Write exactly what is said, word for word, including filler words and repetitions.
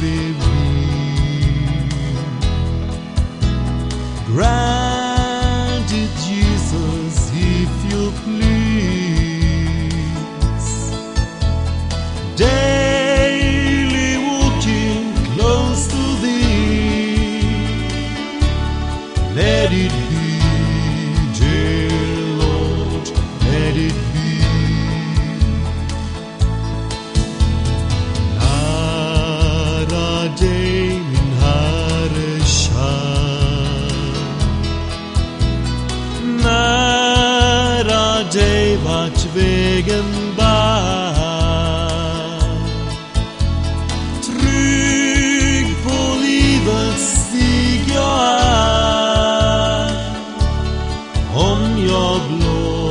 vid mig. Grant it, Jesus, if you please. Daily walking close to thee. Let it be, dear Lord, let it be. Nära dig, min Herre kär. Nära dig vart vägen bär. Trygg på livets stig jag är. Om jag blå